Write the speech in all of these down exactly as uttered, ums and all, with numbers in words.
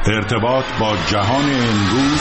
ارتباط با جهان امروز،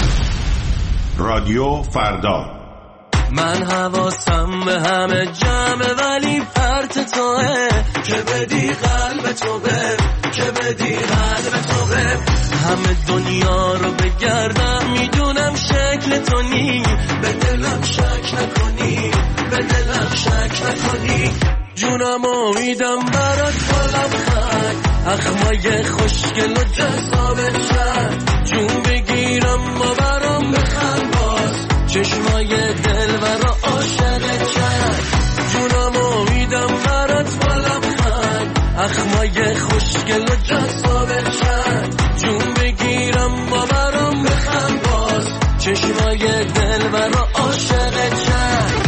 رادیو فردا. من حواسم به همه جمعه ولی پرت توه که بدی قلب تو به که بدی قلب تو به همه دنیا رو بگردم میدونم شکل تو نی به دلم شک نکنی به دلم شک نکنی جونم امیدم برات بالم خد اخمای خوشگل و جذابت شد جون بگیرم و برام بخند باز چشمای دل و را عاشقت کرد جونم امیدم برات بالم خد اخمای خوشگل و جذابت شد جون بگیرم و برام بخند باز چشمای دل و را عاشقت کرد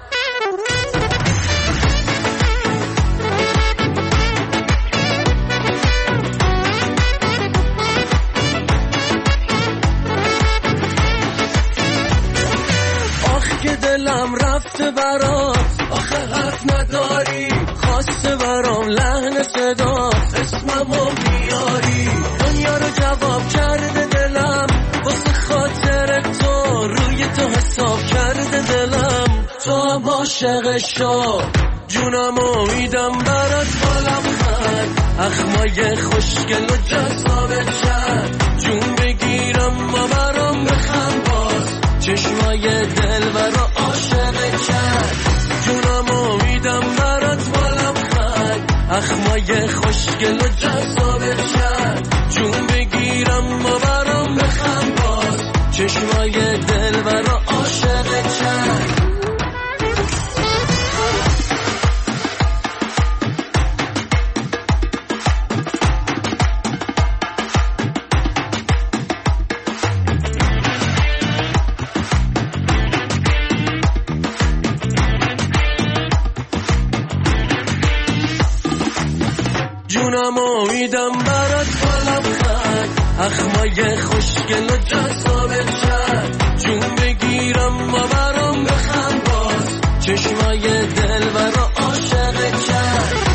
دلم رفته برات آخه حرف نداری خواسته برام لحن صدا اسممو بیاری دنیا رو جواب کرده دلم واسه خاطر تو روی تو حساب کرده دلم تو هم عاشق شو جونم امیدم برات بالم خد اخمای خوشگل و جذابت شد جون بگیرم و برام بخند باز چشمای دل و را عاشقت کرد جونم امیدم برات بالم خد اخمای خوشگل و جذابت شد جون بگیرم و برام بخند باز چشمای دل و را عاشقت کرد جونم امیدم برات بالم خد اخمای خوشگل و جذابت شد جون بگیرم و برام بخند باز چشمای دل و را عاشقت کرد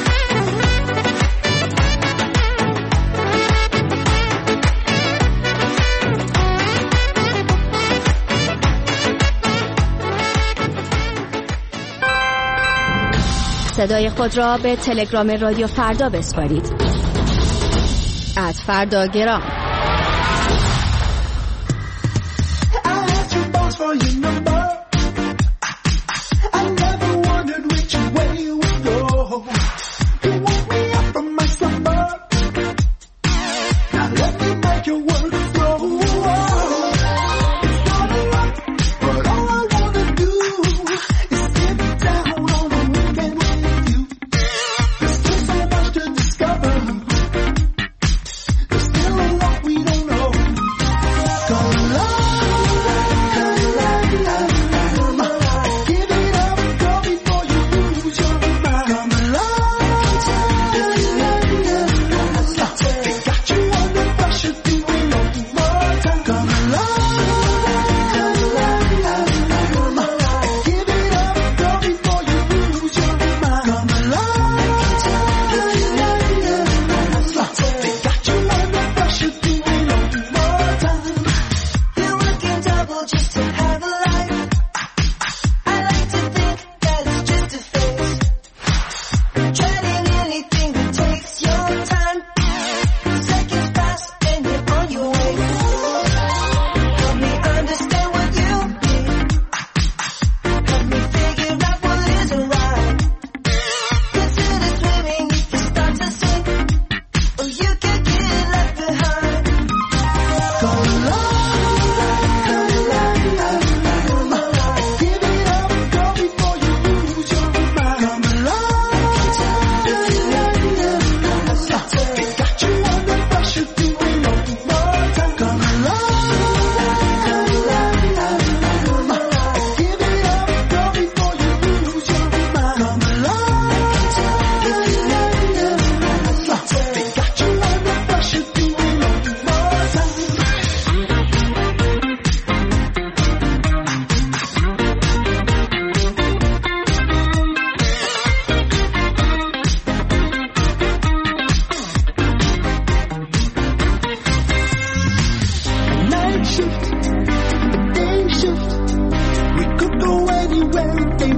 صدای خود را به تلگرام رادیو فردا بسپارید. ات فرداگرام. Still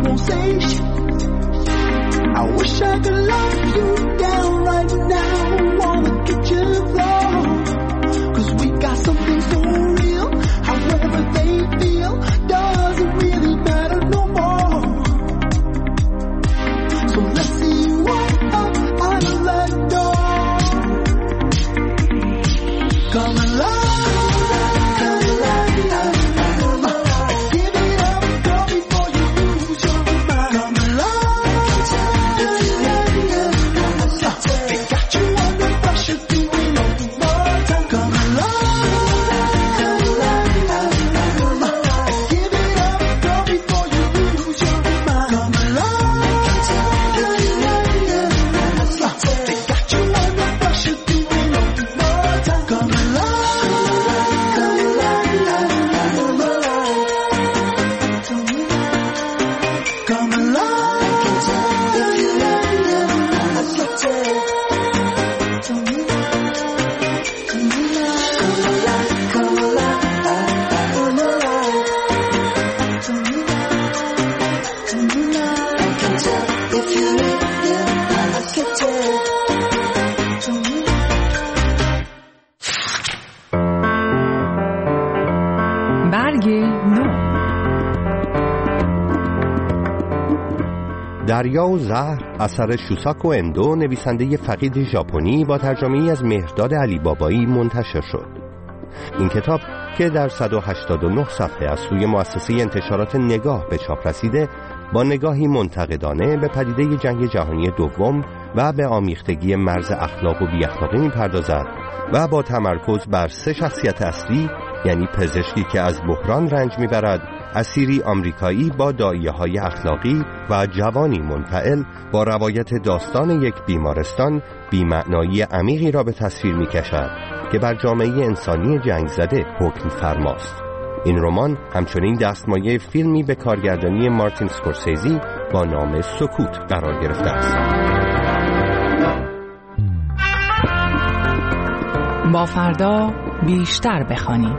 won't say shit. I wish I could lock you down right now. Wanna get you floor, 'cause we got something so real. However they feel doesn't really matter no more. So let's see you walk up out of that door. Come alive. دریا و زهر اثر شوساکو اندو، نویسنده فقید ژاپنی، با ترجمه‌ای از مهرداد علی بابایی منتشر شد. این کتاب که در صد و هشتاد و نه صفحه از سوی مؤسسه انتشارات نگاه به چاپ رسیده، با نگاهی منتقدانه به پدیده جنگ جهانی دوم و به آمیختگی مرز اخلاق و بی اخلاقی می‌پردازد و با تمرکز بر سه شخصیت اصلی، یعنی پزشکی که از بحران رنج می‌برد، اسیری آمریکایی با داعیه‌های اخلاقی و جوانی منفعل، با روایت داستان یک بیمارستان، بی‌معنایی عمیقی را به تصویر می‌کشد که بر جامعه انسانی جنگ زده حکم فرماست. این رمان همچنین دستمایه فیلمی به کارگردانی مارتین اسکورسیزی با نام سکوت قرار گرفته است. با فردا بیشتر بخوانیم.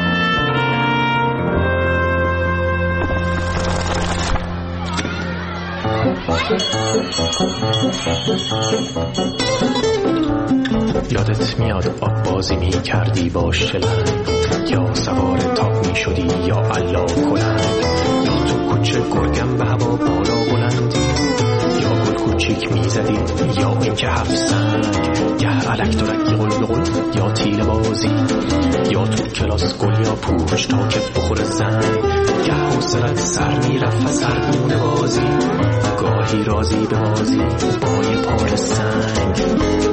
یادت میاد آب بازی می کردی با شلنگ، یا سوار تاپ می شدی یا علا کلند، یا تو کوچه گرگم به هوا بالا بلندی، یا گل کوچیک می زدی، یا این که هفت سنگ، گه الکترکی قل بقل یا تیل بازی، یا تو کلاس گل یا پوش تا که بخور زنگ، گه حوصلت سر می رفت سرگونه بازی، گاهی رازی به بازی با یه پار سنگ.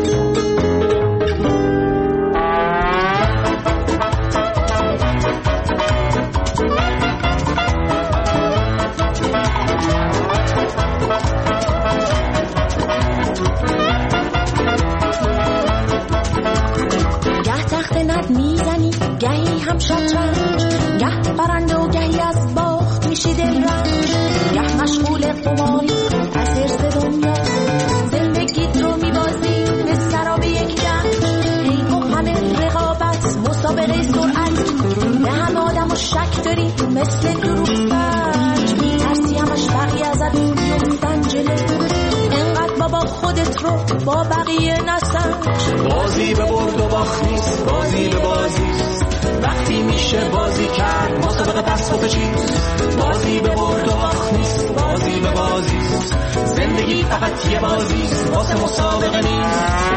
گه تخت نرد میزنی، گهی هم شطرنج، گه برنده و گهی از باخت میشی دلرنج، گه مشغول قماری از حرص دنیا، زندگیت رو میبازی به سراب یک جنگ، هی با همه رقابت مسابقه سرعت، به همه آدم و شک داری مثل دروغ سنج، میترسی همش بقیه ازت بیفتن جلو، انقدر بابا خودت رو با بقیه نسنج. بازی به برد و باخت نیست، بازی به بازیست، وقتی میشه بازی کرد مسابقه پس و چیست، بازی به برد و باخت نیست، بازی به بازیست، زندگی فقط یه بازیست واسه مسابقه نیست.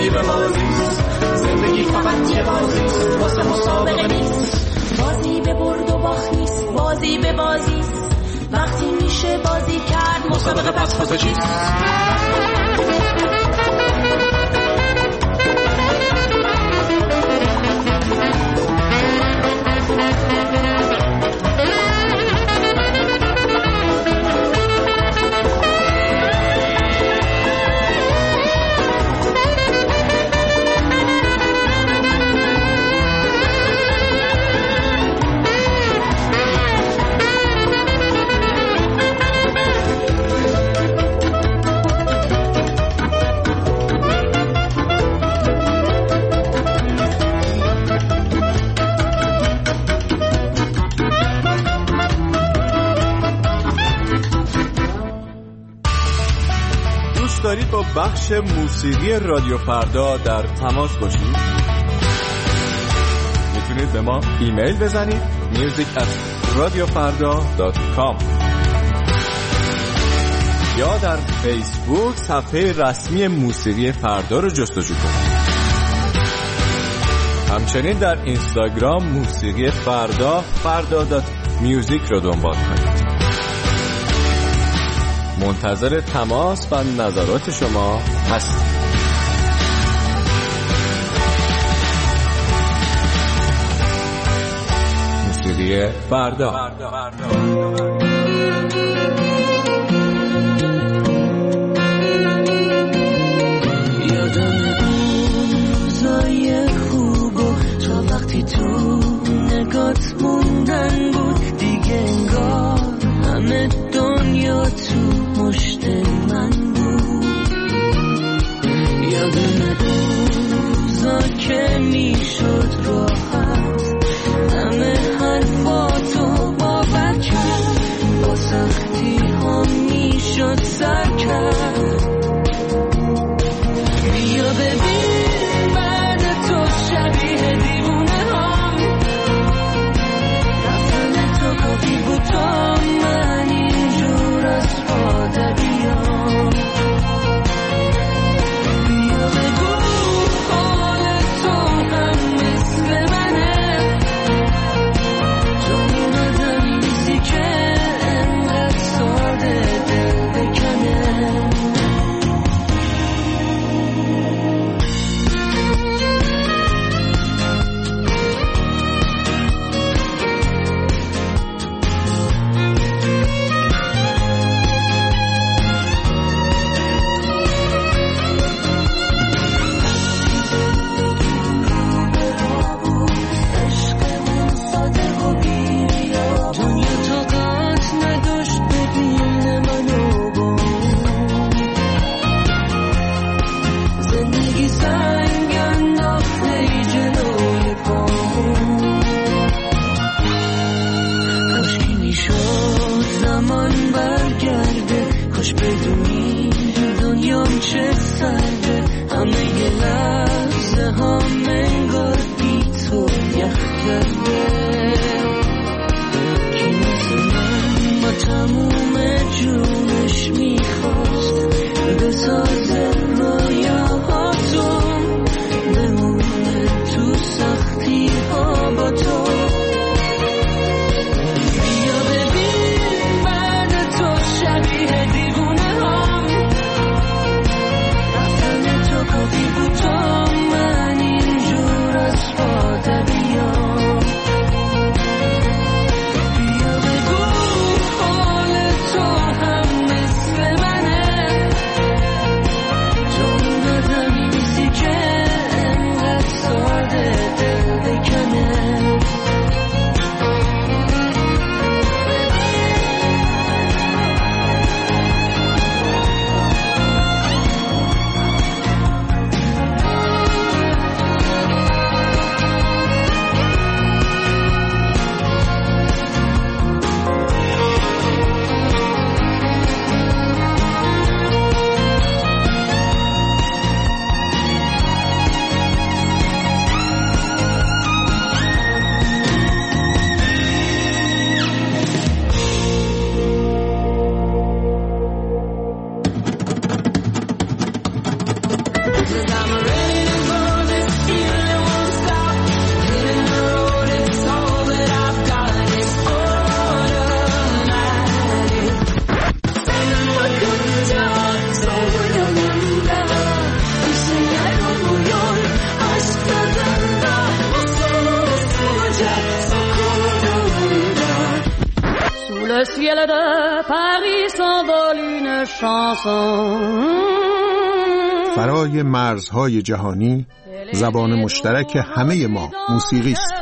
بازی به بازیست، زندگی فقط یه بازیست، واسه مسابقه نیست. بازی به برد و باخت نیست، بازی به بازیست. وقتی میشه بازی کرد مسابقه پس واسه چیست؟ دارید با بخش موسیقی رادیو فردا در تماس باشید؟ میتونید به ما ایمیل بزنید میوزیک ات رادیو فردا دات کام یا در فیسبوک صفحه رسمی موسیقی فردا رو جستجو کنید. همچنین در اینستاگرام موسیقی فردا فردا دات میوزیک رو دنبال کنید. منتظر تماس و نظرات شما هستیم. موسیقی فردا. یادم اون روزای خوب و تا وقتی تو نگات موندن بود، دیگه انگار همه دنیا تو مشت من بود. یادم روزا که میشد راحت همه حرفاتو باور کرد، با سختی ها میشد سر کرد. بیا ببین بعد تو شبیه دیوونه هم، رفتن تو کافی بود تا من اینجور از خاطر بیام. بیا بگو حال تو هم مثل منه، تو اون آدمی نیستی که انقدر ساده دل بکنه. I'm ready. فرای مرزهای جهانی، زبان مشترک همه ما موسیقی است.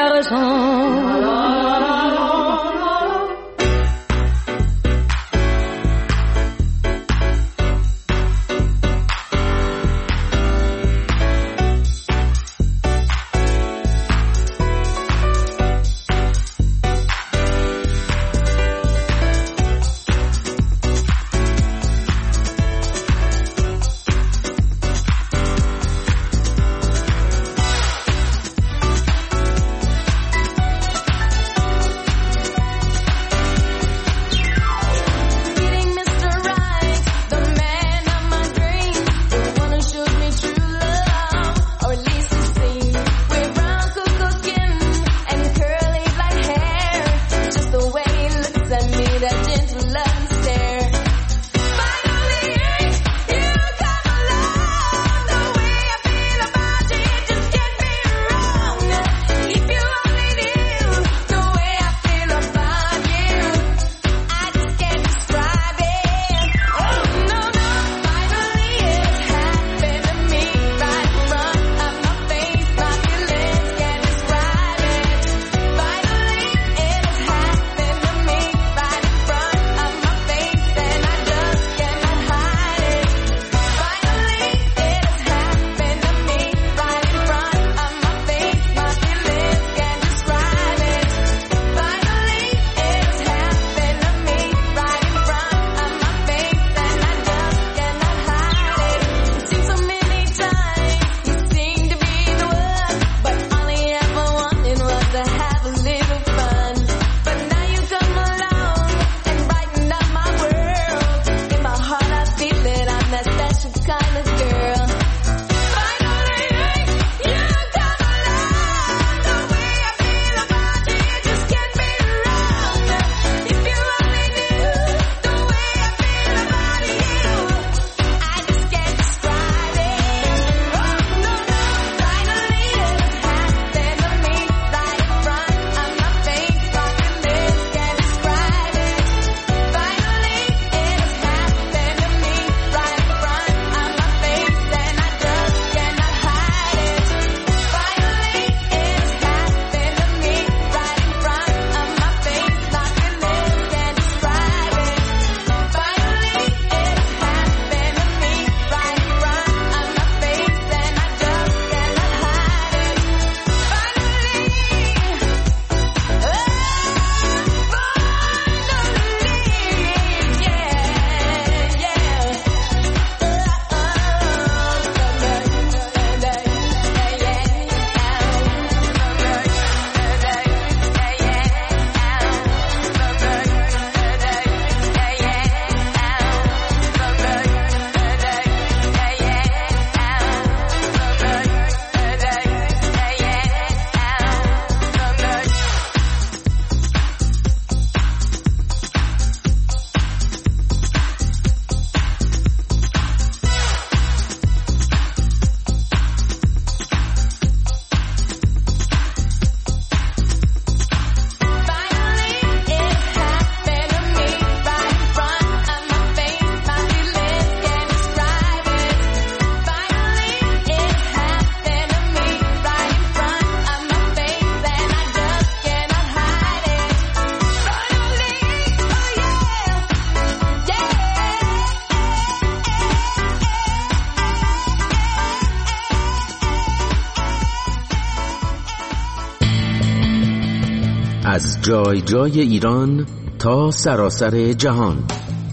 از جای جای ایران تا سراسر جهان،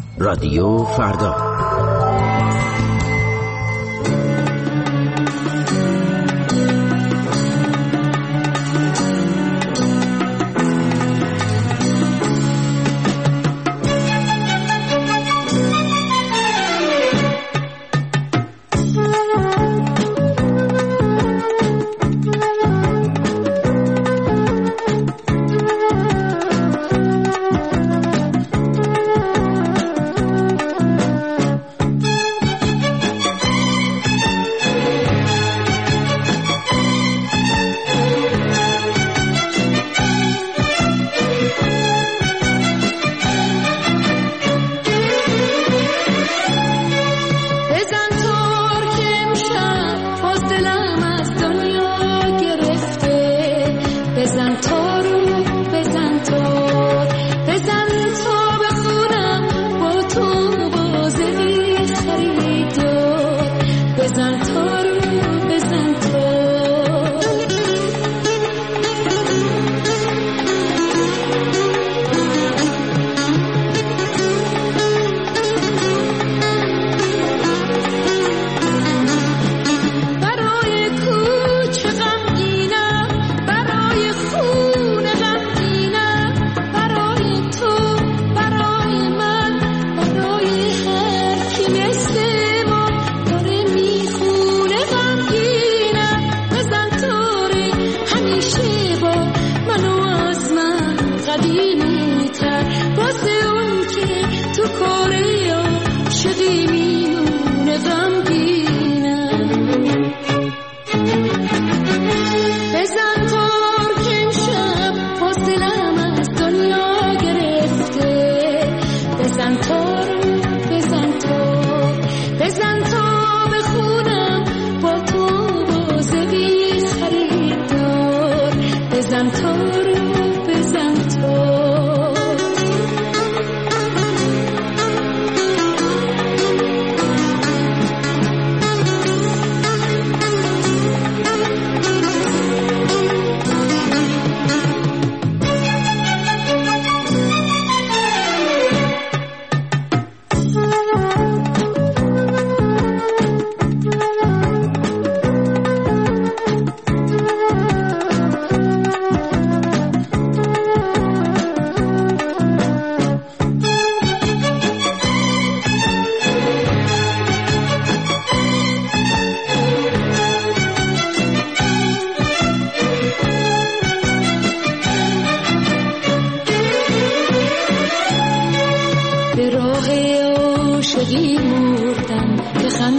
رادیو فردا.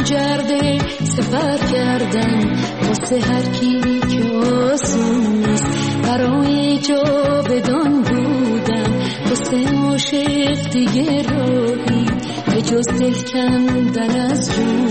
گسترده سفر کردم واسه هر کی که آسون نیست برای جا بدان بودم واسه عاشق دیگه راهی به جز دل کندن از جون